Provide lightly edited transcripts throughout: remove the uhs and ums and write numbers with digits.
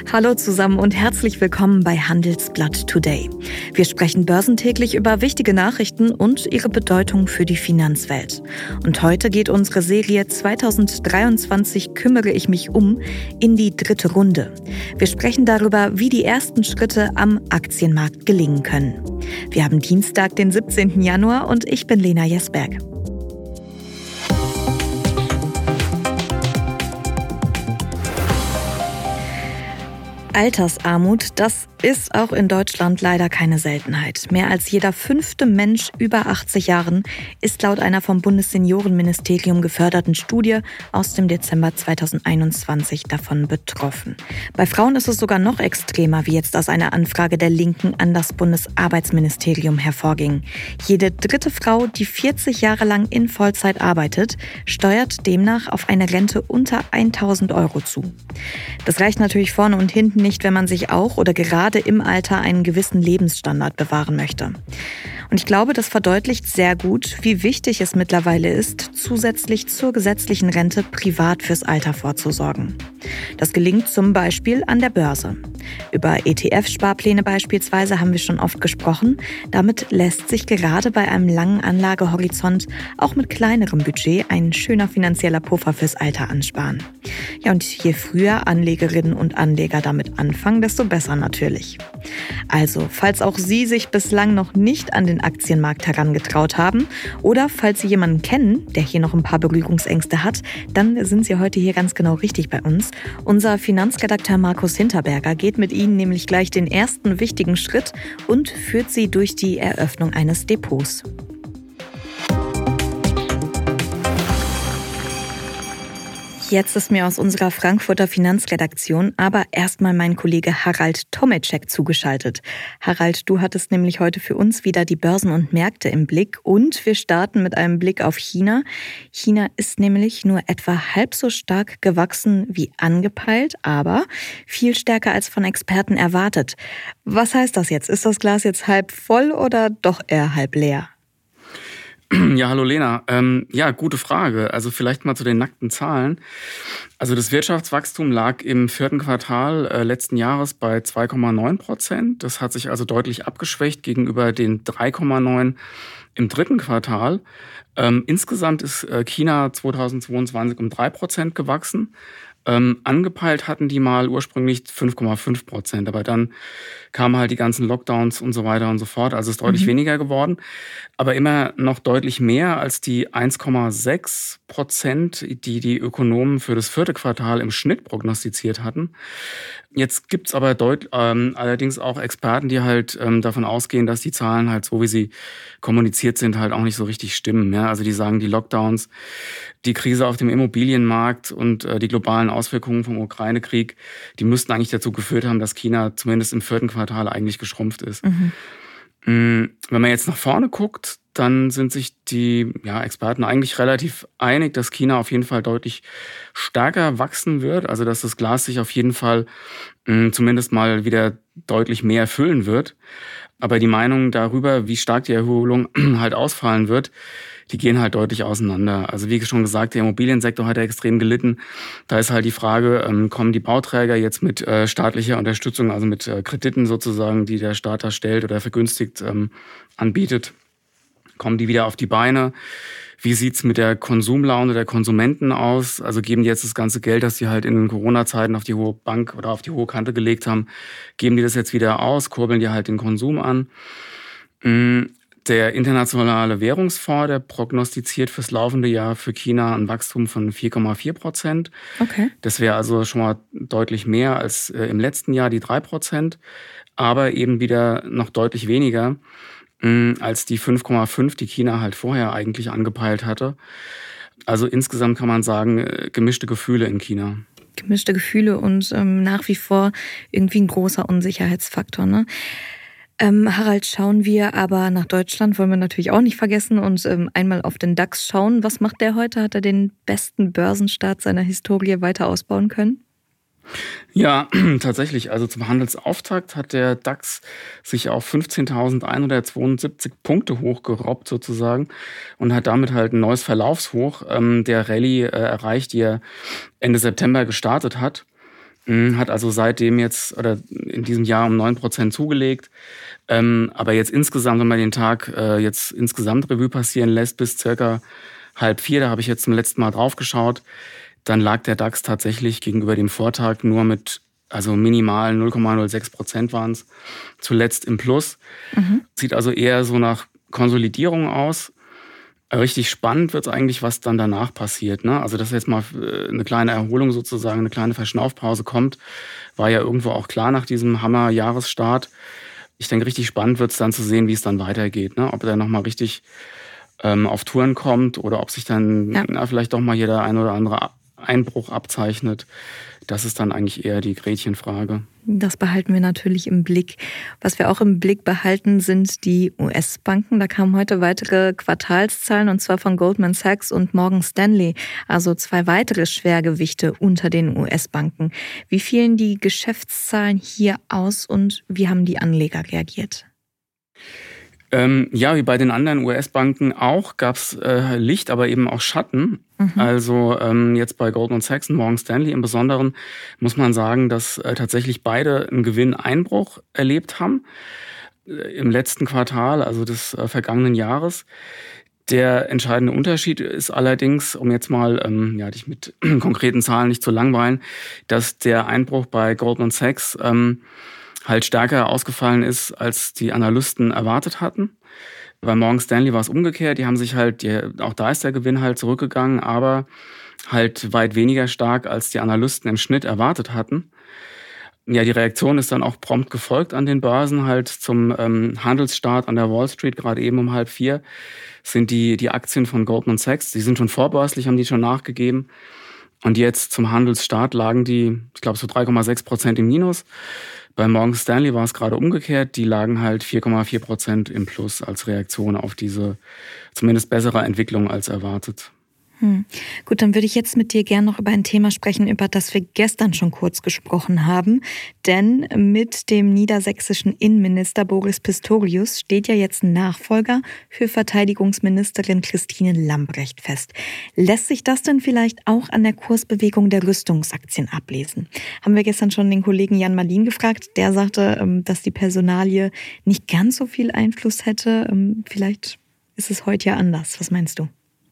Hallo zusammen und herzlich willkommen bei Handelsblatt Today. Wir sprechen börsentäglich über wichtige Nachrichten und ihre Bedeutung für die Finanzwelt. Und heute geht unsere Serie 2023 Kümmere ich mich um in die dritte Runde. Wir sprechen darüber, wie die ersten Schritte am Aktienmarkt gelingen können. Wir haben Dienstag, den 17. Januar und ich bin Lena Jesberg. Altersarmut, das ist auch in Deutschland leider keine Seltenheit. Mehr als jeder 5. Mensch über 80 Jahren ist laut einer vom Bundesseniorenministerium geförderten Studie aus dem Dezember 2021 davon betroffen. Bei Frauen ist es sogar noch extremer, wie jetzt aus einer Anfrage der Linken an das Bundesarbeitsministerium hervorging. Jede dritte Frau, die 40 Jahre lang in Vollzeit arbeitet, steuert demnach auf eine Rente unter 1.000 € zu. Das reicht natürlich vorne und hinten nicht, wenn man sich auch oder gerade im Alter einen gewissen Lebensstandard bewahren möchte. Und ich glaube, das verdeutlicht sehr gut, wie wichtig es mittlerweile ist, zusätzlich zur gesetzlichen Rente privat fürs Alter vorzusorgen. Das gelingt zum Beispiel an der Börse. Über ETF-Sparpläne beispielsweise haben wir schon oft gesprochen. Damit lässt sich gerade bei einem langen Anlagehorizont auch mit kleinerem Budget ein schöner finanzieller Puffer fürs Alter ansparen. Ja, und je früher Anlegerinnen und Anleger damit anfangen, desto besser natürlich. Also, falls auch Sie sich bislang noch nicht an den Aktienmarkt herangetraut haben oder falls Sie jemanden kennen, der hier noch ein paar Berührungsängste hat, dann sind Sie heute hier ganz genau richtig bei uns. Unser Finanzredakteur Markus Hinterberger geht mit Ihnen nämlich gleich den ersten wichtigen Schritt und führt Sie durch die Eröffnung eines Depots. Jetzt ist mir aus unserer Frankfurter Finanzredaktion aber erstmal mein Kollege Harald Tomeczek zugeschaltet. Harald, du hattest nämlich heute für uns wieder die Börsen und Märkte im Blick und wir starten mit einem Blick auf China. China ist nämlich nur etwa halb so stark gewachsen wie angepeilt, aber viel stärker als von Experten erwartet. Was heißt das jetzt? Ist das Glas jetzt halb voll oder doch eher halb leer? Ja, hallo Lena. Gute Frage. Also vielleicht mal zu den nackten Zahlen. Also das Wirtschaftswachstum lag im 4. Quartal letzten Jahres bei 2,9%. Das hat sich also deutlich abgeschwächt gegenüber den 3,9% im 3. Quartal. Insgesamt ist China 2022 um 3% gewachsen. Angepeilt hatten die mal ursprünglich 5,5%, aber dann kamen halt die ganzen Lockdowns und so weiter und so fort. Also ist deutlich weniger geworden, aber immer noch deutlich mehr als die 1,6%, die die Ökonomen für das 4. Quartal im Schnitt prognostiziert hatten. Jetzt gibt's aber allerdings auch Experten, die halt davon ausgehen, dass die Zahlen halt so, wie sie kommuniziert sind, halt auch nicht so richtig stimmen. Ja? Also die sagen, die Lockdowns, die Krise auf dem Immobilienmarkt und die globalen Auswirkungen vom Ukraine-Krieg, die müssten eigentlich dazu geführt haben, dass China zumindest im 4. Quartal eigentlich geschrumpft ist. Wenn man jetzt nach vorne guckt, dann sind sich die Experten eigentlich relativ einig, dass China auf jeden Fall deutlich stärker wachsen wird. Also dass das Glas sich auf jeden Fall zumindest mal wieder deutlich mehr füllen wird. Aber die Meinungen darüber, wie stark die Erholung halt ausfallen wird, die gehen halt deutlich auseinander. Also wie schon gesagt, der Immobiliensektor hat ja extrem gelitten. Da ist halt die Frage, kommen die Bauträger jetzt mit staatlicher Unterstützung, also mit Krediten sozusagen, die der Staat da stellt oder vergünstigt anbietet, kommen die wieder auf die Beine? Wie sieht's mit der Konsumlaune der Konsumenten aus? Also geben die jetzt das ganze Geld, das sie halt in den Corona-Zeiten auf die hohe Bank oder auf die hohe Kante gelegt haben, geben die das jetzt wieder aus, kurbeln die halt den Konsum an? Der Internationale Währungsfonds, der prognostiziert fürs laufende Jahr für China ein Wachstum von 4,4%. Okay. Das wäre also schon mal deutlich mehr als im letzten Jahr die 3%, aber eben wieder noch deutlich weniger als die 5,5, die China halt vorher eigentlich angepeilt hatte. Also insgesamt kann man sagen, gemischte Gefühle in China. Gemischte Gefühle und nach wie vor irgendwie ein großer Unsicherheitsfaktor, ne? Harald, schauen wir aber nach Deutschland, wollen wir natürlich auch nicht vergessen und einmal auf den DAX schauen. Was macht der heute? Hat er den besten Börsenstart seiner Historie weiter ausbauen können? Ja, tatsächlich. Also zum Handelsauftakt hat der DAX sich auf 15.172 Punkte hochgerobbt sozusagen und hat damit halt ein neues Verlaufshoch der Rallye erreicht, die er Ende September gestartet hat. Hat also seitdem jetzt oder in diesem Jahr um 9% zugelegt. Aber jetzt insgesamt, wenn man den Tag jetzt insgesamt Revue passieren lässt, bis circa 3:30, da habe ich jetzt zum letzten Mal drauf geschaut, dann lag der DAX tatsächlich gegenüber dem Vortag nur mit, also minimal 0,06% waren es, zuletzt im Plus. Sieht also eher so nach Konsolidierung aus. Richtig spannend wird es eigentlich, was dann danach passiert, ne? Also dass jetzt mal eine kleine Erholung sozusagen, eine kleine Verschnaufpause kommt, war ja irgendwo auch klar nach diesem Hammer-Jahresstart. Ich denke, richtig spannend wird es dann zu sehen, wie es dann weitergeht, ne? Ob er nochmal richtig auf Touren kommt oder ob sich dann vielleicht doch mal hier der ein oder andere Einbruch abzeichnet. Das ist dann eigentlich eher die Gretchenfrage. Das behalten wir natürlich im Blick. Was wir auch im Blick behalten, sind die US-Banken. Da kamen heute weitere Quartalszahlen, und zwar von Goldman Sachs und Morgan Stanley. Also 2 weitere Schwergewichte unter den US-Banken. Wie fielen die Geschäftszahlen hier aus und wie haben die Anleger reagiert? Ja, wie bei den anderen US-Banken auch, gab es Licht, aber eben auch Schatten. Also jetzt bei Goldman Sachs und Morgan Stanley im Besonderen muss man sagen, dass tatsächlich beide einen Gewinneinbruch erlebt haben im letzten Quartal, also des vergangenen Jahres. Der entscheidende Unterschied ist allerdings, um jetzt mal dich mit konkreten Zahlen nicht zu langweilen, dass der Einbruch bei Goldman Sachs halt stärker ausgefallen ist, als die Analysten erwartet hatten. Bei Morgan Stanley war es umgekehrt. Die haben sich halt, auch da ist der Gewinn halt zurückgegangen, aber halt weit weniger stark, als die Analysten im Schnitt erwartet hatten. Ja, die Reaktion ist dann auch prompt gefolgt an den Börsen, halt zum Handelsstart an der Wall Street, gerade eben um 3:30 sind die Aktien von Goldman Sachs, die sind schon vorbörslich, haben die schon nachgegeben. Und jetzt zum Handelsstart lagen die, ich glaube, so 3,6% im Minus. Bei Morgan Stanley war es gerade umgekehrt. Die lagen halt 4,4% im Plus als Reaktion auf diese zumindest bessere Entwicklung als erwartet. Gut, dann würde ich jetzt mit dir gerne noch über ein Thema sprechen, über das wir gestern schon kurz gesprochen haben. Denn mit dem niedersächsischen Innenminister Boris Pistorius steht ja jetzt ein Nachfolger für Verteidigungsministerin Christine Lambrecht fest. Lässt sich das denn vielleicht auch an der Kursbewegung der Rüstungsaktien ablesen? Haben wir gestern schon den Kollegen Jan Marlin gefragt. Der sagte, dass die Personalie nicht ganz so viel Einfluss hätte. Vielleicht ist es heute ja anders. Was meinst du?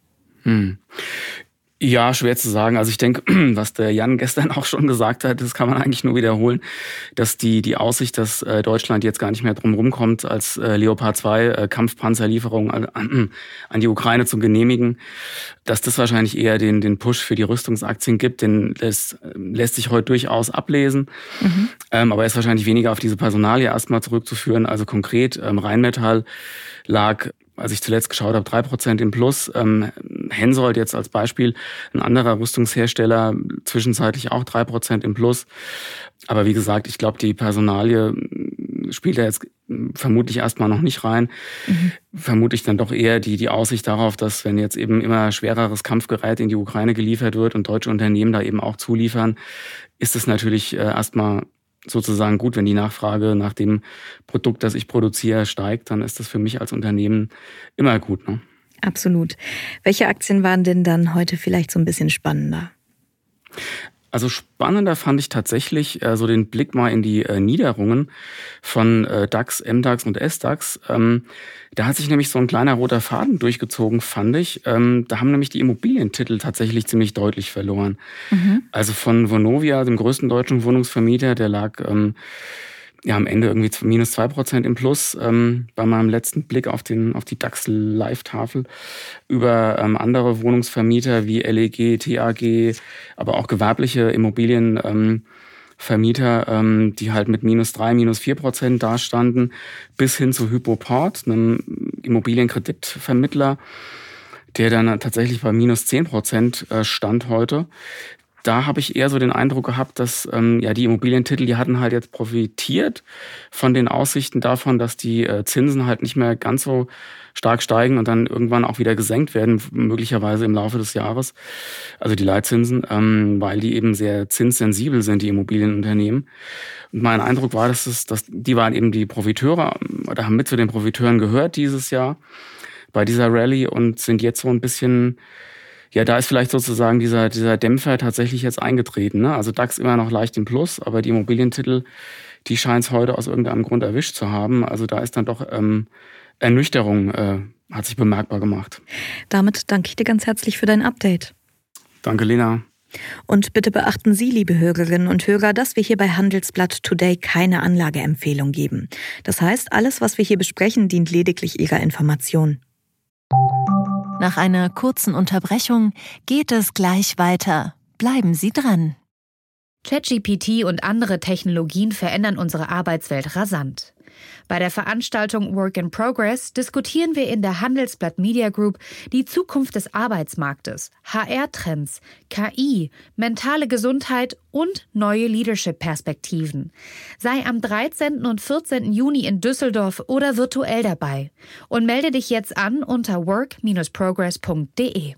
Ja, schwer zu sagen. Also ich denke, was der Jan gestern auch schon gesagt hat, das kann man eigentlich nur wiederholen, dass die Aussicht, dass Deutschland jetzt gar nicht mehr drum rumkommt, als Leopard 2 Kampfpanzerlieferungen an die Ukraine zu genehmigen, dass das wahrscheinlich eher den Push für die Rüstungsaktien gibt. Den lässt sich heute durchaus ablesen. Aber er ist wahrscheinlich weniger auf diese Personalie erstmal zurückzuführen. Also konkret, Rheinmetall lag, als ich zuletzt geschaut habe, 3% im Plus. Hensoldt jetzt als Beispiel, ein anderer Rüstungshersteller, zwischenzeitlich auch 3% im Plus. Aber wie gesagt, ich glaube, die Personalie spielt da jetzt vermutlich erstmal noch nicht rein. Vermutlich dann doch eher die Aussicht darauf, dass wenn jetzt eben immer schwereres Kampfgerät in die Ukraine geliefert wird und deutsche Unternehmen da eben auch zuliefern, ist es natürlich erstmal sozusagen gut, wenn die Nachfrage nach dem Produkt, das ich produziere, steigt, dann ist das für mich als Unternehmen immer gut, ne? Absolut. Welche Aktien waren denn dann heute vielleicht so ein bisschen spannender? Also spannender fand ich tatsächlich so den Blick mal in die Niederungen von DAX, MDAX und SDAX. Da hat sich nämlich so ein kleiner roter Faden durchgezogen, fand ich. Da haben nämlich die Immobilientitel tatsächlich ziemlich deutlich verloren. Also von Vonovia, dem größten deutschen Wohnungsvermieter, der lag am Ende irgendwie minus 2% im Plus bei meinem letzten Blick auf die DAX-Live-Tafel, über andere Wohnungsvermieter wie LEG, TAG, aber auch gewerbliche Immobilienvermieter, die halt mit minus 3, minus 4% dastanden, bis hin zu Hypoport, einem Immobilienkreditvermittler, der dann tatsächlich bei minus 10% stand heute. Da habe ich eher so den Eindruck gehabt, dass die Immobilientitel, die hatten halt jetzt profitiert von den Aussichten davon, dass die Zinsen halt nicht mehr ganz so stark steigen und dann irgendwann auch wieder gesenkt werden, möglicherweise im Laufe des Jahres. Also die Leitzinsen, weil die eben sehr zinssensibel sind, die Immobilienunternehmen. Und mein Eindruck war, dass die waren eben die Profiteure oder haben mit zu den Profiteuren gehört dieses Jahr bei dieser Rallye und sind jetzt so ein bisschen Ja, da ist vielleicht sozusagen dieser Dämpfer tatsächlich jetzt eingetreten, ne? Also DAX immer noch leicht im Plus, aber die Immobilientitel, die scheint es heute aus irgendeinem Grund erwischt zu haben. Also da ist dann doch Ernüchterung hat sich bemerkbar gemacht. Damit danke ich dir ganz herzlich für dein Update. Danke, Lena. Und bitte beachten Sie, liebe Hörerinnen und Hörer, dass wir hier bei Handelsblatt Today keine Anlageempfehlung geben. Das heißt, alles, was wir hier besprechen, dient lediglich Ihrer Information. Nach einer kurzen Unterbrechung geht es gleich weiter. Bleiben Sie dran. ChatGPT und andere Technologien verändern unsere Arbeitswelt rasant. Bei der Veranstaltung Work in Progress diskutieren wir in der Handelsblatt Media Group die Zukunft des Arbeitsmarktes, HR-Trends, KI, mentale Gesundheit und neue Leadership-Perspektiven. Sei am 13. und 14. Juni in Düsseldorf oder virtuell dabei und melde dich jetzt an unter work-progress.de.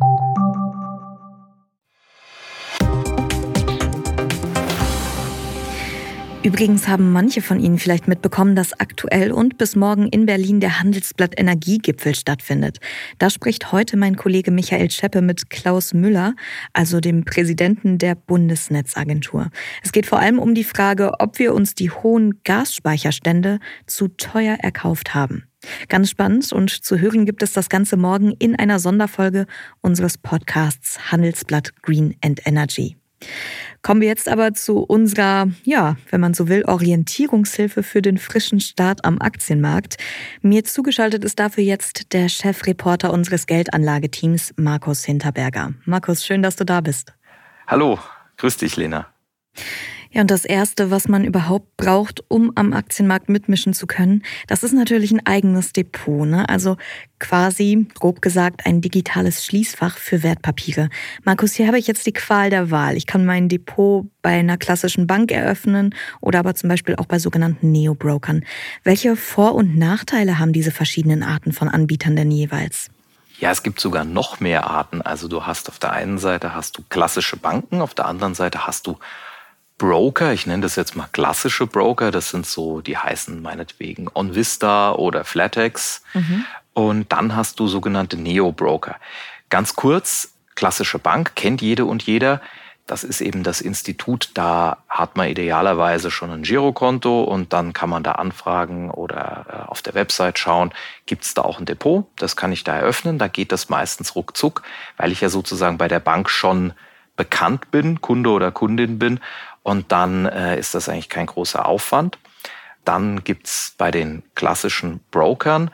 Übrigens haben manche von Ihnen vielleicht mitbekommen, dass aktuell und bis morgen in Berlin der Handelsblatt Energiegipfel stattfindet. Da spricht heute mein Kollege Michael Scheppe mit Klaus Müller, also dem Präsidenten der Bundesnetzagentur. Es geht vor allem um die Frage, ob wir uns die hohen Gasspeicherstände zu teuer erkauft haben. Ganz spannend und zu hören gibt es das Ganze morgen in einer Sonderfolge unseres Podcasts Handelsblatt Green and Energy. Kommen wir jetzt aber zu unserer, wenn man so will, Orientierungshilfe für den frischen Start am Aktienmarkt. Mir zugeschaltet ist dafür jetzt der Chefreporter unseres Geldanlageteams, Markus Hinterberger. Markus, schön, dass du da bist. Hallo, grüß dich, Lena. Ja, und das Erste, was man überhaupt braucht, um am Aktienmarkt mitmischen zu können, das ist natürlich ein eigenes Depot, ne? Also quasi, grob gesagt, ein digitales Schließfach für Wertpapiere. Markus, hier habe ich jetzt die Qual der Wahl. Ich kann mein Depot bei einer klassischen Bank eröffnen oder aber zum Beispiel auch bei sogenannten Neo-Brokern. Welche Vor- und Nachteile haben diese verschiedenen Arten von Anbietern denn jeweils? Ja, es gibt sogar noch mehr Arten. Also du hast auf der einen Seite hast du klassische Banken, auf der anderen Seite hast du Broker, ich nenne das jetzt mal klassische Broker, das sind so, die heißen meinetwegen OnVista oder Flatex. Und dann hast du sogenannte Neo-Broker. Ganz kurz, klassische Bank kennt jede und jeder. Das ist eben das Institut, da hat man idealerweise schon ein Girokonto und dann kann man da anfragen oder auf der Website schauen, gibt es da auch ein Depot? Das kann ich da eröffnen, da geht das meistens ruckzuck, weil ich ja sozusagen bei der Bank schon bekannt bin, Kunde oder Kundin bin. Und dann ist das eigentlich kein großer Aufwand. Dann gibt's bei den klassischen Brokern,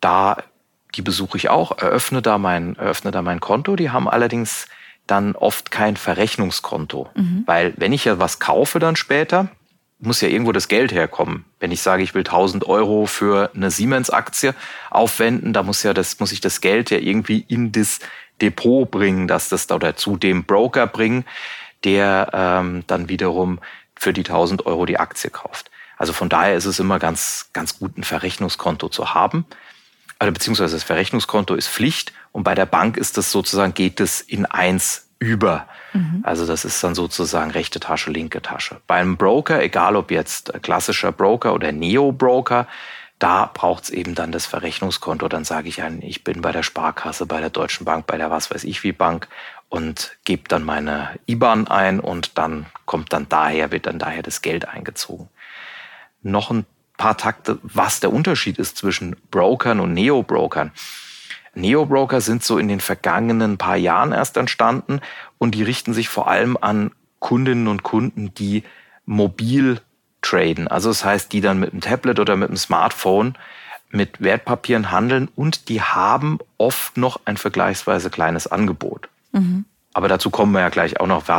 die besuche ich auch, eröffne da mein Konto. Die haben allerdings dann oft kein Verrechnungskonto. Weil wenn ich ja was kaufe dann später, muss ja irgendwo das Geld herkommen. Wenn ich sage, ich will 1.000 Euro für eine Siemens-Aktie aufwenden, da muss ich das Geld ja irgendwie in das Depot bringen, oder zu dem Broker bringen, der dann wiederum für die 1.000 Euro die Aktie kauft. Also von daher ist es immer ganz, ganz gut, ein Verrechnungskonto zu haben. Also beziehungsweise das Verrechnungskonto ist Pflicht und bei der Bank ist das sozusagen, geht es in eins über. Also das ist dann sozusagen rechte Tasche, linke Tasche. Beim Broker, egal ob jetzt klassischer Broker oder Neo-Broker, da braucht es eben dann das Verrechnungskonto. Dann sage ich ich bin bei der Sparkasse, bei der Deutschen Bank, bei der was weiß ich wie Bank und gebe dann meine IBAN ein und dann wird dann daher das Geld eingezogen. Noch ein paar Takte, was der Unterschied ist zwischen Brokern und Neo-Brokern. Neo-Broker sind so in den vergangenen paar Jahren erst entstanden und die richten sich vor allem an Kundinnen und Kunden, die mobil traden. Also das heißt, die dann mit dem Tablet oder mit dem Smartphone mit Wertpapieren handeln und die haben oft noch ein vergleichsweise kleines Angebot. Aber dazu kommen wir ja gleich auch noch,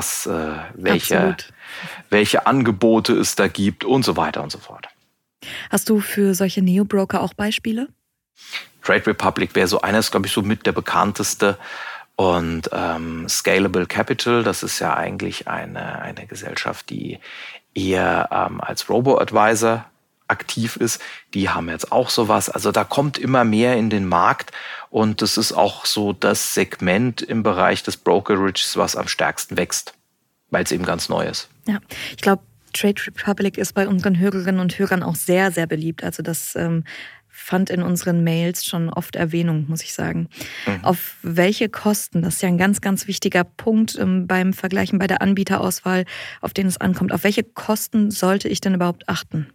welche Angebote es da gibt und so weiter und so fort. Hast du für solche Neo-Broker auch Beispiele? Trade Republic wäre so eines, glaube ich, so mit der bekannteste. Und Scalable Capital, das ist ja eigentlich eine Gesellschaft, die eher als Robo-Advisor aktiv ist. Die haben jetzt auch sowas. Also da kommt immer mehr in den Markt. Und das ist auch so das Segment im Bereich des Brokerages, was am stärksten wächst, weil es eben ganz neu ist. Ja, ich glaube, Trade Republic ist bei unseren Hörerinnen und Hörern auch sehr, sehr beliebt. Also das fand in unseren Mails schon oft Erwähnung, muss ich sagen. Mhm. Auf welche Kosten, das ist ja ein ganz, ganz wichtiger Punkt beim Vergleichen bei der Anbieterauswahl, auf den es ankommt. Auf welche Kosten sollte ich denn überhaupt achten?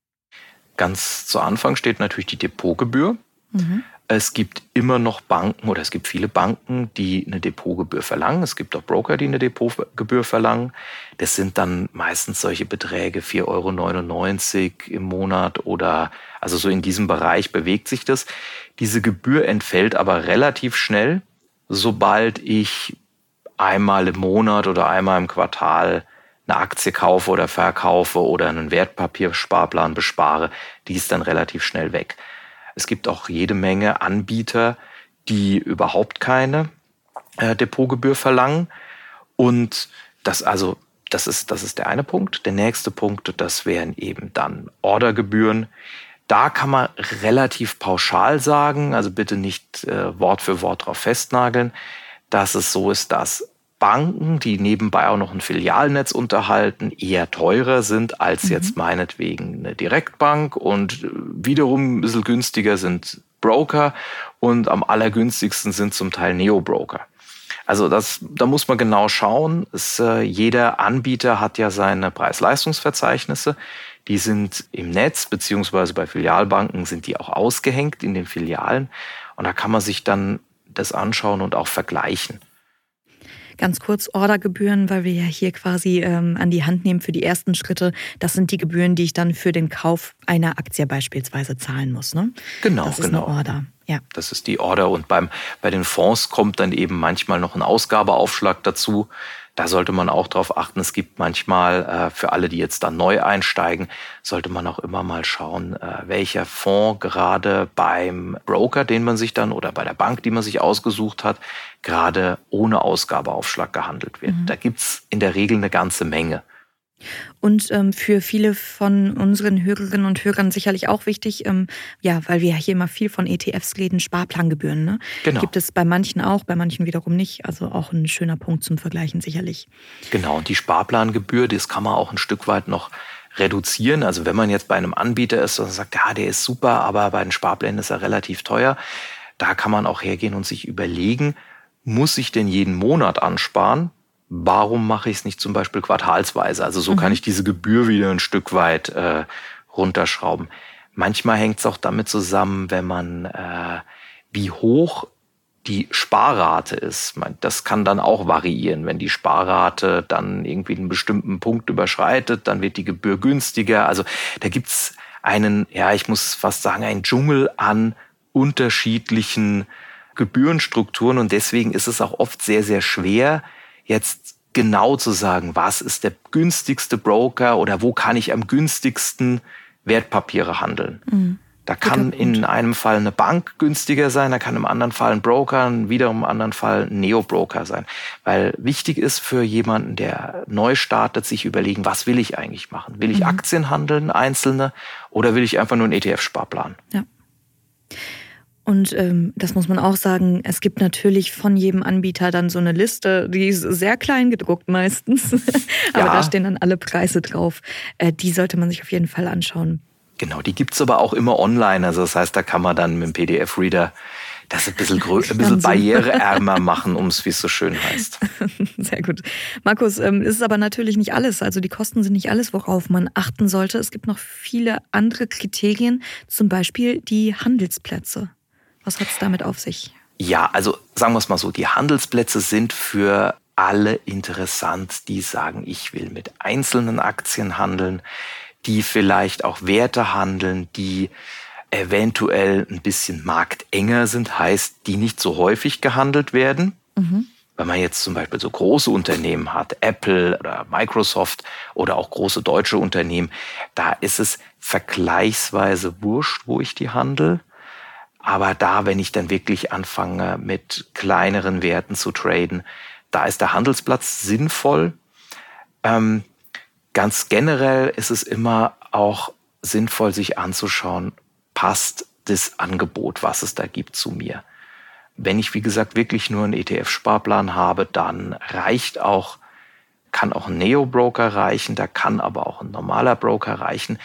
Ganz zu Anfang steht natürlich die Depotgebühr. Mhm. Es gibt immer noch Banken oder es gibt viele Banken, die eine Depotgebühr verlangen. Es gibt auch Broker, die eine Depotgebühr verlangen. Das sind dann meistens solche Beträge, 4,99 € im Monat oder also so in diesem Bereich bewegt sich das. Diese Gebühr entfällt aber relativ schnell, sobald ich einmal im Monat oder einmal im Quartal eine Aktie kaufe oder verkaufe oder einen Wertpapiersparplan bespare. Die ist dann relativ schnell weg. Es gibt auch jede Menge Anbieter, die überhaupt keine Depotgebühr verlangen. Und das ist der eine Punkt. Der nächste Punkt, das wären eben dann Ordergebühren. Da kann man relativ pauschal sagen, also bitte nicht Wort für Wort drauf festnageln, dass es so ist, dass Banken, die nebenbei auch noch ein Filialnetz unterhalten, eher teurer sind als jetzt meinetwegen eine Direktbank und wiederum ein bisschen günstiger sind Broker und am allergünstigsten sind zum Teil Neo-Broker. Also da muss man genau schauen. Jeder Anbieter hat ja seine Preis-Leistungs-Verzeichnisse. Die sind im Netz, beziehungsweise bei Filialbanken sind die auch ausgehängt in den Filialen. Und da kann man sich dann das anschauen und auch vergleichen. Ganz kurz, Ordergebühren, weil wir ja hier quasi an die Hand nehmen für die ersten Schritte. Das sind die Gebühren, die ich dann für den Kauf einer Aktie beispielsweise zahlen muss, ne? Genau, das ist genau. Eine Order. Ja. Das ist die Order und bei den Fonds kommt dann eben manchmal noch ein Ausgabeaufschlag dazu. Da sollte man auch drauf achten. Es gibt manchmal, für alle, die jetzt dann neu einsteigen, sollte man auch immer mal schauen, welcher Fonds gerade beim Broker, den man sich dann oder bei der Bank, die man sich ausgesucht hat, gerade ohne Ausgabeaufschlag gehandelt wird. Da gibt's in der Regel eine ganze Menge. Und für viele von unseren Hörerinnen und Hörern sicherlich auch wichtig, weil wir hier immer viel von ETFs reden, Sparplangebühren. Ne? Genau. Gibt es bei manchen auch, bei manchen wiederum nicht. Also auch ein schöner Punkt zum Vergleichen sicherlich. Genau, und die Sparplangebühr, das kann man auch ein Stück weit noch reduzieren. Also wenn man jetzt bei einem Anbieter ist und sagt, ja, der ist super, aber bei den Sparplänen ist er relativ teuer, da kann man auch hergehen und sich überlegen, muss ich denn jeden Monat ansparen? Warum mache ich es nicht zum Beispiel quartalsweise? Also so kann ich diese Gebühr wieder ein Stück weit runterschrauben. Manchmal hängt es auch damit zusammen, wenn man wie hoch die Sparrate ist. Das kann dann auch variieren. Wenn die Sparrate dann irgendwie einen bestimmten Punkt überschreitet, dann wird die Gebühr günstiger. Also da gibt's ich muss fast sagen, einen Dschungel an unterschiedlichen Gebührenstrukturen. Und deswegen ist es auch oft sehr, sehr schwer, jetzt genau zu sagen, was ist der günstigste Broker oder wo kann ich am günstigsten Wertpapiere handeln. Da kann in einem Fall eine Bank günstiger sein, da kann im anderen Fall ein Broker, wiederum im anderen Fall ein Neo-Broker sein. Weil wichtig ist für jemanden, der neu startet, sich überlegen, was will ich eigentlich machen? Will ich Aktien handeln, einzelne, oder will ich einfach nur einen ETF-Sparplan? Ja. Und das muss man auch sagen, es gibt natürlich von jedem Anbieter dann so eine Liste, die ist sehr klein gedruckt meistens, aber da stehen dann alle Preise drauf. Die sollte man sich auf jeden Fall anschauen. Genau, die gibt's aber auch immer online, also das heißt, da kann man dann mit dem PDF-Reader das ein bisschen barriereärmer machen, wie es so schön heißt. Sehr gut. Markus, ist aber natürlich nicht alles, also die Kosten sind nicht alles, worauf man achten sollte. Es gibt noch viele andere Kriterien, zum Beispiel die Handelsplätze. Was hat es damit auf sich? Ja, also sagen wir es mal so, die Handelsplätze sind für alle interessant, die sagen, ich will mit einzelnen Aktien handeln, die vielleicht auch Werte handeln, die eventuell ein bisschen marktenger sind, heißt, die nicht so häufig gehandelt werden. Wenn man jetzt zum Beispiel so große Unternehmen hat, Apple oder Microsoft oder auch große deutsche Unternehmen, da ist es vergleichsweise wurscht, wo ich die handle. Aber da, wenn ich dann wirklich anfange, mit kleineren Werten zu traden, da ist der Handelsplatz sinnvoll. Ganz generell ist es immer auch sinnvoll, sich anzuschauen, passt das Angebot, was es da gibt, zu mir. Wenn ich, wie gesagt, wirklich nur einen ETF-Sparplan habe, dann kann auch ein Neo-Broker reichen, da kann aber auch ein normaler Broker reichen.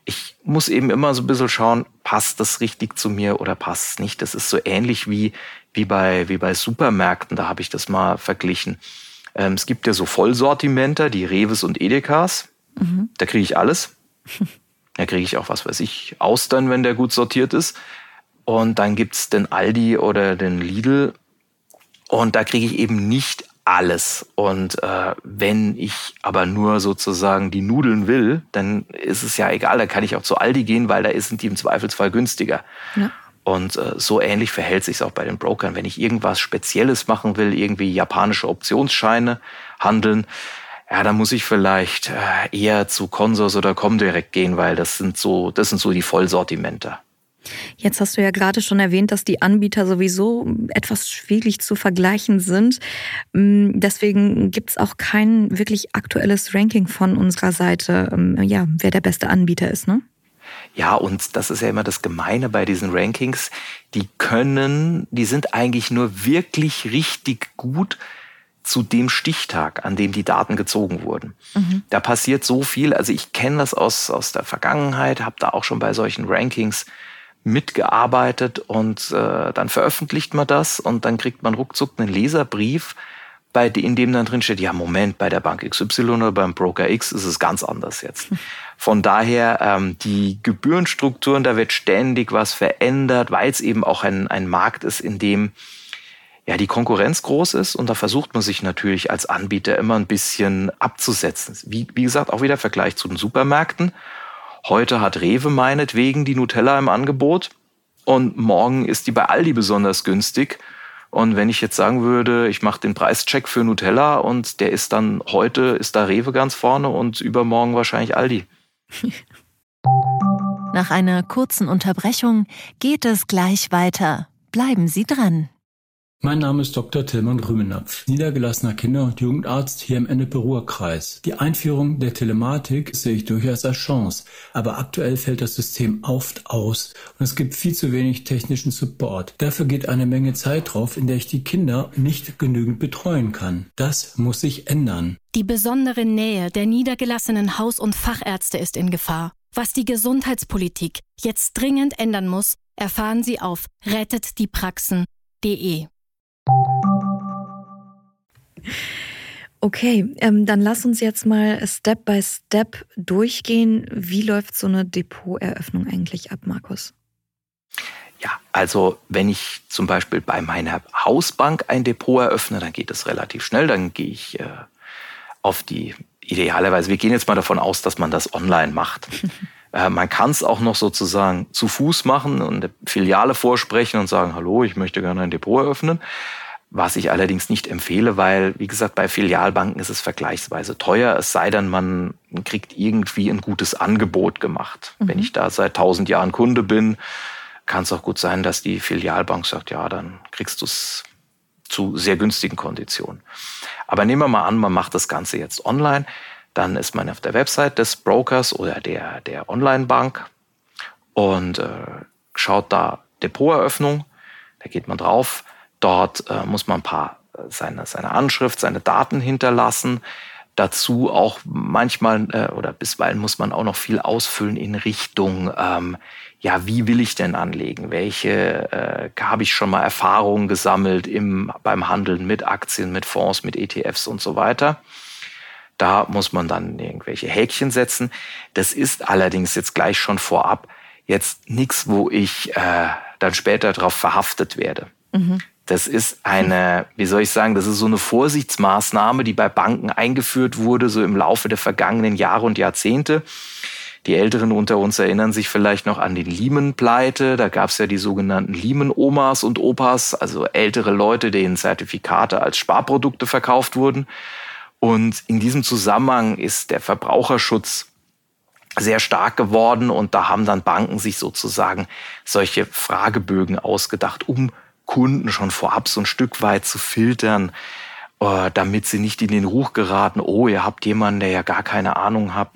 Ich muss eben immer so ein bisschen schauen, passt das richtig zu mir oder passt es nicht. Das ist so ähnlich wie bei Supermärkten, da habe ich das mal verglichen. Es gibt ja so Vollsortimenter, die Reves und Edekas. Da kriege ich alles. Da kriege ich auch, was weiß ich, Austern, wenn der gut sortiert ist. Und dann gibt's den Aldi oder den Lidl. Und da kriege ich eben nicht alles. Und wenn ich aber nur sozusagen die Nudeln will, dann ist es ja egal. Da kann ich auch zu Aldi gehen, weil da sind die im Zweifelsfall günstiger. Ja. Und so ähnlich verhält sich es auch bei den Brokern. Wenn ich irgendwas Spezielles machen will, irgendwie japanische Optionsscheine handeln, ja, dann muss ich vielleicht eher zu Consors oder Comdirect gehen, weil das sind so die Vollsortimenter. Jetzt hast du ja gerade schon erwähnt, dass die Anbieter sowieso etwas schwierig zu vergleichen sind. Deswegen gibt es auch kein wirklich aktuelles Ranking von unserer Seite, wer der beste Anbieter ist, ne? Ja, und das ist ja immer das Gemeine bei diesen Rankings. Die sind eigentlich nur wirklich richtig gut zu dem Stichtag, an dem die Daten gezogen wurden. Da passiert so viel. Also ich kenne das aus der Vergangenheit, habe da auch schon bei solchen Rankings mitgearbeitet und dann veröffentlicht man das und dann kriegt man ruckzuck einen Leserbrief, in dem dann drin steht, ja Moment, bei der Bank XY oder beim Broker X ist es ganz anders jetzt. Von daher die Gebührenstrukturen, da wird ständig was verändert, weil es eben auch ein Markt ist, in dem ja die Konkurrenz groß ist und da versucht man sich natürlich als Anbieter immer ein bisschen abzusetzen. Wie gesagt, auch wieder Vergleich zu den Supermärkten. Heute hat Rewe meinetwegen die Nutella im Angebot und morgen ist die bei Aldi besonders günstig. Und wenn ich jetzt sagen würde, ich mache den Preischeck für Nutella und der ist dann heute, ist da Rewe ganz vorne und übermorgen wahrscheinlich Aldi. Nach einer kurzen Unterbrechung geht es gleich weiter. Bleiben Sie dran. Mein Name ist Dr. Tillmann Rümenapf, niedergelassener Kinder- und Jugendarzt hier im Ennepe-Ruhr-Kreis. Die Einführung der Telematik sehe ich durchaus als Chance, aber aktuell fällt das System oft aus und es gibt viel zu wenig technischen Support. Dafür geht eine Menge Zeit drauf, in der ich die Kinder nicht genügend betreuen kann. Das muss sich ändern. Die besondere Nähe der niedergelassenen Haus- und Fachärzte ist in Gefahr. Was die Gesundheitspolitik jetzt dringend ändern muss, erfahren Sie auf rettetdiepraxen.de. Okay, dann lass uns jetzt mal Step by Step durchgehen. Wie läuft so eine Depoteröffnung eigentlich ab, Markus? Ja, also wenn ich zum Beispiel bei meiner Hausbank ein Depot eröffne, dann geht es relativ schnell. Dann gehe ich idealerweise, wir gehen jetzt mal davon aus, dass man das online macht. Man kann es auch noch sozusagen zu Fuß machen und eine Filiale vorsprechen und sagen, hallo, ich möchte gerne ein Depot eröffnen. Was ich allerdings nicht empfehle, weil, wie gesagt, bei Filialbanken ist es vergleichsweise teuer, es sei denn, man kriegt irgendwie ein gutes Angebot gemacht. Wenn ich da seit 1000 Jahren Kunde bin, kann es auch gut sein, dass die Filialbank sagt, ja, dann kriegst du es zu sehr günstigen Konditionen. Aber nehmen wir mal an, man macht das Ganze jetzt online. Dann ist man auf der Website des Brokers oder der Online-Bank und schaut da Depoteröffnung. Da geht man drauf. Dort muss man seine Anschrift, seine Daten hinterlassen. Dazu auch manchmal oder bisweilen muss man auch noch viel ausfüllen in Richtung, wie will ich denn anlegen? Habe ich schon mal Erfahrungen gesammelt beim Handeln mit Aktien, mit Fonds, mit ETFs und so weiter. Da muss man dann irgendwelche Häkchen setzen. Das ist allerdings jetzt gleich schon vorab jetzt nichts, wo ich dann später darauf verhaftet werde. Das ist das ist so eine Vorsichtsmaßnahme, die bei Banken eingeführt wurde, so im Laufe der vergangenen Jahre und Jahrzehnte. Die Älteren unter uns erinnern sich vielleicht noch an die Lehman-Pleite. Da gab es ja die sogenannten Lehman-Omas und Opas, also ältere Leute, denen Zertifikate als Sparprodukte verkauft wurden. Und in diesem Zusammenhang ist der Verbraucherschutz sehr stark geworden und da haben dann Banken sich sozusagen solche Fragebögen ausgedacht, um Kunden schon vorab so ein Stück weit zu filtern, damit sie nicht in den Ruch geraten, ihr habt jemanden, der ja gar keine Ahnung hat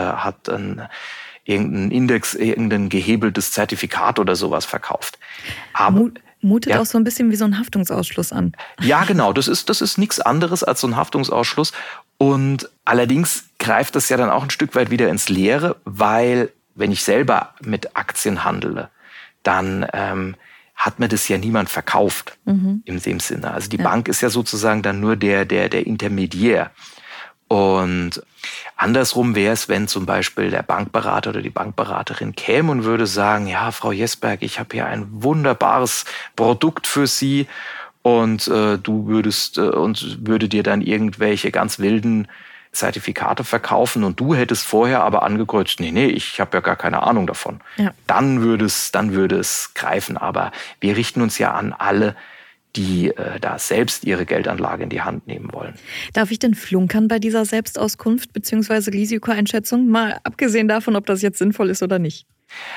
irgendeinen Index, irgendein gehebeltes Zertifikat oder sowas verkauft. Aber mutet auch so ein bisschen wie so ein Haftungsausschluss an. Ja, genau. Das ist nichts anderes als so ein Haftungsausschluss. Und allerdings greift das ja dann auch ein Stück weit wieder ins Leere, weil wenn ich selber mit Aktien handle, dann hat mir das ja niemand verkauft in dem Sinne. Also die Bank ist ja sozusagen dann nur der Intermediär. Und andersrum wäre es, wenn zum Beispiel der Bankberater oder die Bankberaterin käme und würde sagen, ja, Frau Jesberg, ich habe hier ein wunderbares Produkt für Sie und du würde dir dann irgendwelche ganz wilden Zertifikate verkaufen und du hättest vorher aber angekreuzt, nee, ich habe ja gar keine Ahnung davon. Ja. Dann würde es greifen. Aber wir richten uns ja an alle, die da selbst ihre Geldanlage in die Hand nehmen wollen. Darf ich denn flunkern bei dieser Selbstauskunft bzw. Risikoeinschätzung? Mal abgesehen davon, ob das jetzt sinnvoll ist oder nicht.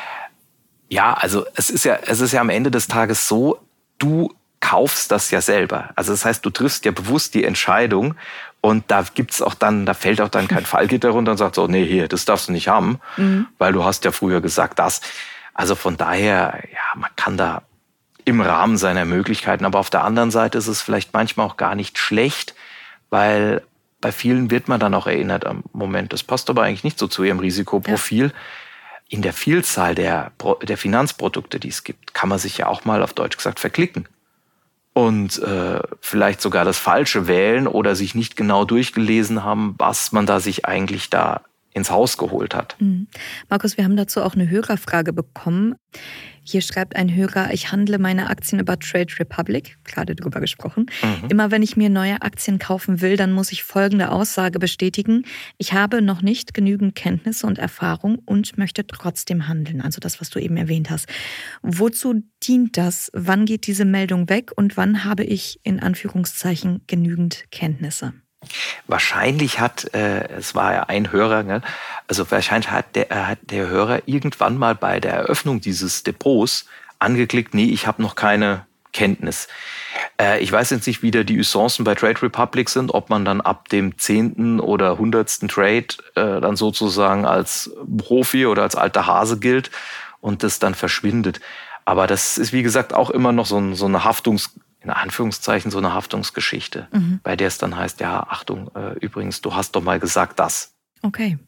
Ja, also es ist ja am Ende des Tages so, du kaufst das ja selber. Also das heißt, du triffst ja bewusst die Entscheidung und da fällt auch dann kein Fallgitter runter und sagt so, nee, hier, das darfst du nicht haben, weil du hast ja früher gesagt das. Also von daher, ja, man kann da im Rahmen seiner Möglichkeiten. Aber auf der anderen Seite ist es vielleicht manchmal auch gar nicht schlecht, weil bei vielen wird man dann auch erinnert am Moment, das passt aber eigentlich nicht so zu ihrem Risikoprofil. Ja. In der Vielzahl der Finanzprodukte, die es gibt, kann man sich ja auch mal auf Deutsch gesagt verklicken. Und vielleicht sogar das Falsche wählen oder sich nicht genau durchgelesen haben, was man da sich eigentlich da ins Haus geholt hat. Markus, wir haben dazu auch eine Hörerfrage bekommen. Hier schreibt ein Hörer, ich handle meine Aktien über Trade Republic, gerade drüber gesprochen. Immer wenn ich mir neue Aktien kaufen will, dann muss ich folgende Aussage bestätigen. Ich habe noch nicht genügend Kenntnisse und Erfahrung und möchte trotzdem handeln. Also das, was du eben erwähnt hast. Wozu dient das? Wann geht diese Meldung weg und wann habe ich in Anführungszeichen genügend Kenntnisse? Wahrscheinlich es war ja ein Hörer, ne? Also wahrscheinlich hat der Hörer irgendwann mal bei der Eröffnung dieses Depots angeklickt, nee, ich habe noch keine Kenntnis. Ich weiß jetzt nicht, wie da die Usancen bei Trade Republic sind, ob man dann ab dem 10. oder 100. Trade dann sozusagen als Profi oder als alter Hase gilt und das dann verschwindet. Aber das ist, wie gesagt, auch immer noch so eine in Anführungszeichen so eine Haftungsgeschichte, bei der es dann heißt, ja, Achtung, übrigens, du hast doch mal gesagt das. Okay.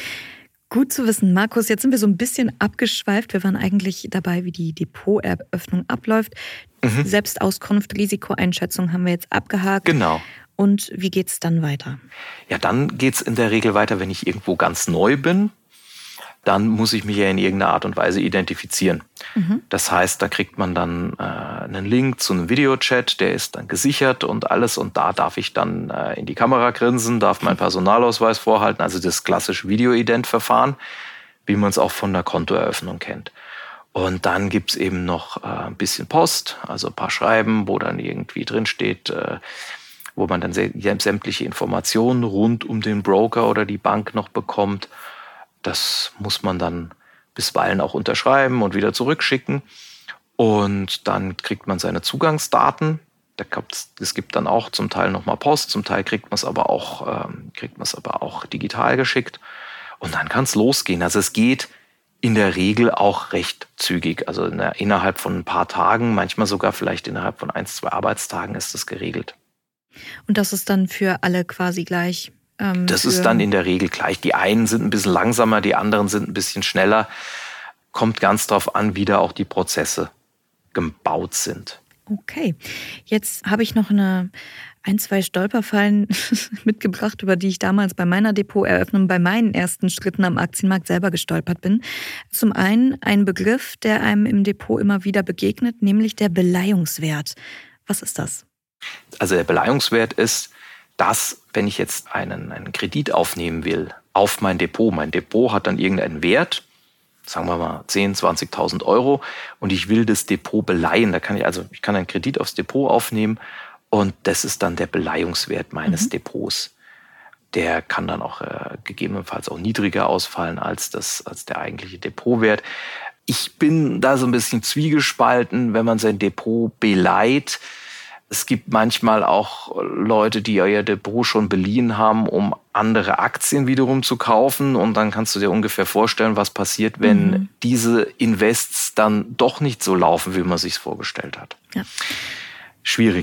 Gut zu wissen. Markus, jetzt sind wir so ein bisschen abgeschweift. Wir waren eigentlich dabei, wie die Depoteröffnung abläuft. Selbstauskunft, Risikoeinschätzung haben wir jetzt abgehakt. Genau. Und wie geht's dann weiter? Ja, dann geht's in der Regel weiter, wenn ich irgendwo ganz neu bin. Dann muss ich mich ja in irgendeiner Art und Weise identifizieren. Das heißt, da kriegt man dann einen Link zu einem Videochat, der ist dann gesichert und alles. Und da darf ich dann in die Kamera grinsen, darf meinen Personalausweis vorhalten, also das klassische Video-Ident-Verfahren, wie man es auch von der Kontoeröffnung kennt. Und dann gibt's eben noch ein bisschen Post, also ein paar Schreiben, wo dann irgendwie drin steht, wo man dann sämtliche Informationen rund um den Broker oder die Bank noch bekommt. Das muss man dann bisweilen auch unterschreiben und wieder zurückschicken. Und dann kriegt man seine Zugangsdaten. Es gibt dann auch zum Teil nochmal Post, zum Teil kriegt man es aber auch digital geschickt. Und dann kann es losgehen. Also es geht in der Regel auch recht zügig. Also innerhalb von ein paar Tagen, manchmal sogar vielleicht innerhalb von 1-2 Arbeitstagen ist das geregelt. Und das ist dann für alle quasi gleich? Das ist dann in der Regel gleich. Die einen sind ein bisschen langsamer, die anderen sind ein bisschen schneller. Kommt ganz drauf an, wie da auch die Prozesse gebaut sind. Okay, jetzt habe ich noch 1-2 Stolperfallen mitgebracht, über die ich damals bei meiner Depoteröffnung, bei meinen ersten Schritten am Aktienmarkt selber gestolpert bin. Zum einen ein Begriff, der einem im Depot immer wieder begegnet, nämlich der Beleihungswert. Was ist das? Also der Beleihungswert ist, dass, wenn ich jetzt einen Kredit aufnehmen will auf mein Depot hat dann irgendeinen Wert, sagen wir mal 10.000, 20.000 Euro und ich will das Depot beleihen. Ich kann einen Kredit aufs Depot aufnehmen und das ist dann der Beleihungswert meines Depots. Der kann dann auch gegebenenfalls auch niedriger ausfallen als der eigentliche Depotwert. Ich bin da so ein bisschen zwiegespalten, wenn man sein Depot beleiht. Es gibt manchmal auch Leute, die euer Depot schon beliehen haben, um andere Aktien wiederum zu kaufen. Und dann kannst du dir ungefähr vorstellen, was passiert, wenn diese Invests dann doch nicht so laufen, wie man sich vorgestellt hat. Ja. Schwierig.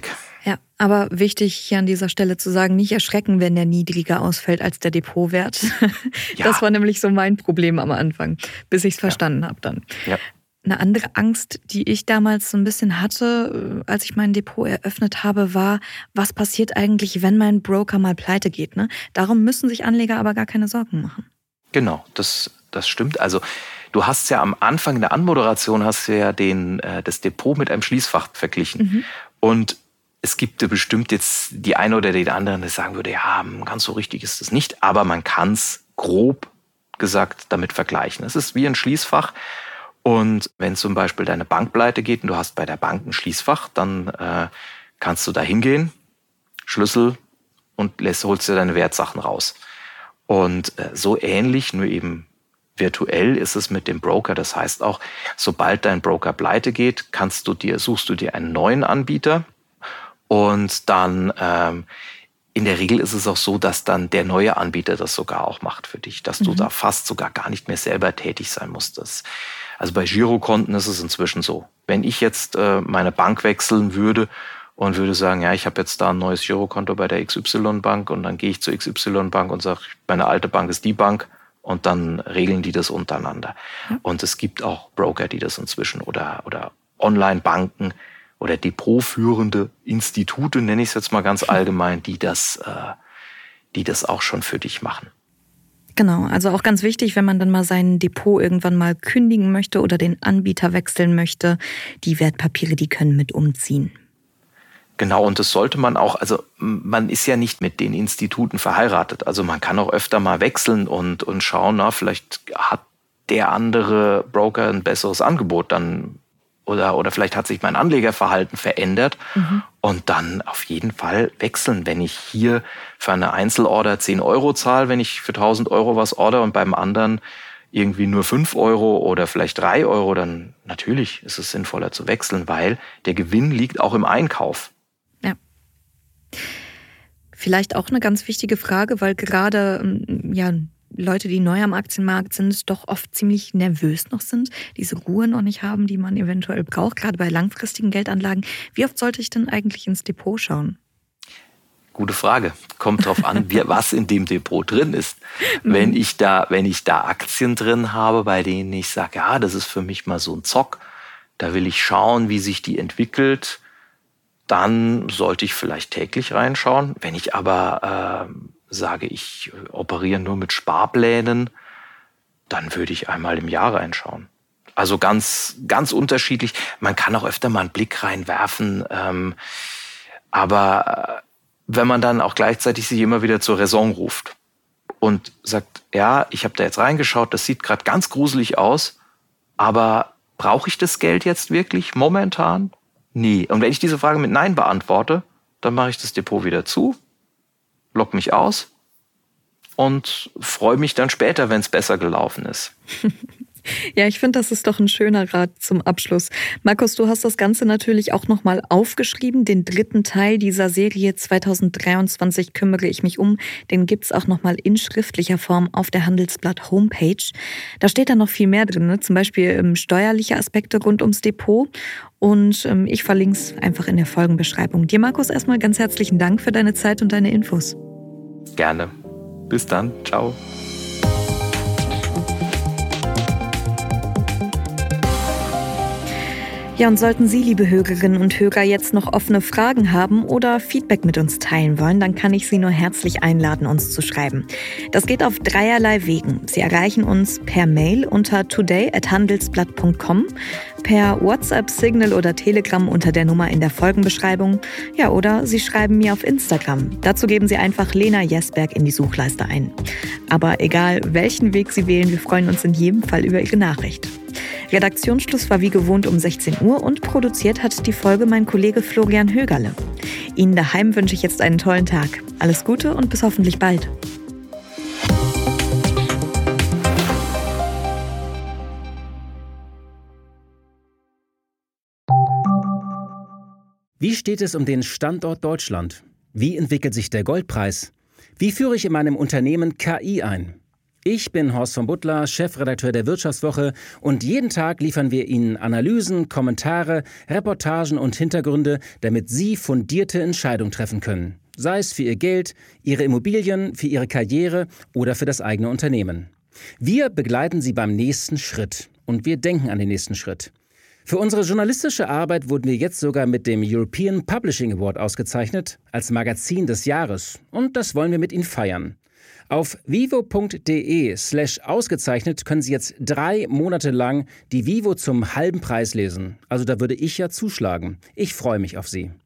Ja, aber wichtig hier an dieser Stelle zu sagen, nicht erschrecken, wenn der niedriger ausfällt als der Depotwert. Ja. Das war nämlich so mein Problem am Anfang, bis ich es verstanden habe dann. Ja. Eine andere Angst, die ich damals so ein bisschen hatte, als ich mein Depot eröffnet habe, war, was passiert eigentlich, wenn mein Broker mal pleite geht, ne? Darum müssen sich Anleger aber gar keine Sorgen machen. Genau, das stimmt. Also du hast ja am Anfang in der Anmoderation hast du ja das Depot mit einem Schließfach verglichen. Und es gibt ja bestimmt jetzt die eine oder die andere, die sagen würde, ja, ganz so richtig ist es nicht, aber man kann es grob gesagt damit vergleichen. Es ist wie ein Schließfach. Und wenn zum Beispiel deine Bank pleite geht und du hast bei der Bank ein Schließfach, dann kannst du da hingehen, Schlüssel und holst dir deine Wertsachen raus. Und so ähnlich, nur eben virtuell ist es mit dem Broker. Das heißt auch, sobald dein Broker pleite geht, suchst du dir einen neuen Anbieter. Und dann in der Regel ist es auch so, dass dann der neue Anbieter das sogar auch macht für dich, dass du da fast sogar gar nicht mehr selber tätig sein musst. Also bei Girokonten ist es inzwischen so. Wenn ich jetzt meine Bank wechseln würde und würde sagen, ja, ich habe jetzt da ein neues Girokonto bei der XY-Bank und dann gehe ich zur XY-Bank und sage, meine alte Bank ist die Bank und dann regeln die das untereinander. Ja. Und es gibt auch Broker, die das inzwischen oder Online-Banken oder depotführende Institute, nenne ich es jetzt mal ganz allgemein, die das auch schon für dich machen. Genau, also auch ganz wichtig, wenn man dann mal sein Depot irgendwann mal kündigen möchte oder den Anbieter wechseln möchte, die Wertpapiere, die können mit umziehen. Genau, und das sollte man auch, also man ist ja nicht mit den Instituten verheiratet, also man kann auch öfter mal wechseln und schauen, vielleicht hat der andere Broker ein besseres Angebot dann oder vielleicht hat sich mein Anlegerverhalten verändert und dann auf jeden Fall wechseln. Wenn ich hier für eine Einzelorder 10 € zahle, wenn ich für 1.000 € was order und beim anderen irgendwie nur 5 € oder vielleicht 3 €, dann natürlich ist es sinnvoller zu wechseln, weil der Gewinn liegt auch im Einkauf. Ja. Vielleicht auch eine ganz wichtige Frage, weil gerade Leute, die neu am Aktienmarkt sind, doch oft ziemlich nervös noch sind, diese Ruhe noch nicht haben, die man eventuell braucht, gerade bei langfristigen Geldanlagen. Wie oft sollte ich denn eigentlich ins Depot schauen? Gute Frage. Kommt drauf an, was in dem Depot drin ist. Wenn ich da Aktien drin habe, bei denen ich sage, ja, das ist für mich mal so ein Zock, da will ich schauen, wie sich die entwickelt, dann sollte ich vielleicht täglich reinschauen. Wenn ich aber sage, ich operiere nur mit Sparplänen, dann würde ich einmal im Jahr reinschauen. Also ganz, ganz unterschiedlich. Man kann auch öfter mal einen Blick reinwerfen, aber wenn man dann auch gleichzeitig sich immer wieder zur Raison ruft und sagt, ja, ich habe da jetzt reingeschaut, das sieht gerade ganz gruselig aus, aber brauche ich das Geld jetzt wirklich momentan? Nee. Und wenn ich diese Frage mit Nein beantworte, dann mache ich das Depot wieder zu, logge mich aus und freue mich dann später, wenn es besser gelaufen ist. Ja, ich finde, das ist doch ein schöner Rat zum Abschluss. Markus, du hast das Ganze natürlich auch nochmal aufgeschrieben. Den 3. Teil dieser Serie 2023 kümmere ich mich um. Den gibt's auch nochmal in schriftlicher Form auf der Handelsblatt Homepage. Da steht dann noch viel mehr drin, ne? Zum Beispiel steuerliche Aspekte rund ums Depot. Und ich verlinke es einfach in der Folgenbeschreibung. Dir, Markus, erstmal ganz herzlichen Dank für deine Zeit und deine Infos. Gerne. Bis dann. Ciao. Ja, und sollten Sie, liebe Hörerinnen und Hörer, jetzt noch offene Fragen haben oder Feedback mit uns teilen wollen, dann kann ich Sie nur herzlich einladen, uns zu schreiben. Das geht auf dreierlei Wegen. Sie erreichen uns per Mail unter today@handelsblatt.com, per WhatsApp, Signal oder Telegram unter der Nummer in der Folgenbeschreibung. Ja, oder Sie schreiben mir auf Instagram. Dazu geben Sie einfach Lena Jesberg in die Suchleiste ein. Aber egal, welchen Weg Sie wählen, wir freuen uns in jedem Fall über Ihre Nachricht. Redaktionsschluss war wie gewohnt um 16 Uhr und produziert hat die Folge mein Kollege Florian Högerle. Ihnen daheim wünsche ich jetzt einen tollen Tag. Alles Gute und bis hoffentlich bald. Wie steht es um den Standort Deutschland? Wie entwickelt sich der Goldpreis? Wie führe ich in meinem Unternehmen KI ein? Ich bin Horst von Butler, Chefredakteur der Wirtschaftswoche und jeden Tag liefern wir Ihnen Analysen, Kommentare, Reportagen und Hintergründe, damit Sie fundierte Entscheidungen treffen können. Sei es für Ihr Geld, Ihre Immobilien, für Ihre Karriere oder für das eigene Unternehmen. Wir begleiten Sie beim nächsten Schritt und wir denken an den nächsten Schritt. Für unsere journalistische Arbeit wurden wir jetzt sogar mit dem European Publishing Award ausgezeichnet als Magazin des Jahres und das wollen wir mit Ihnen feiern. Auf vivo.de/ausgezeichnet können Sie jetzt 3 Monate lang die Vivo zum halben Preis lesen. Also da würde ich ja zuschlagen. Ich freue mich auf Sie.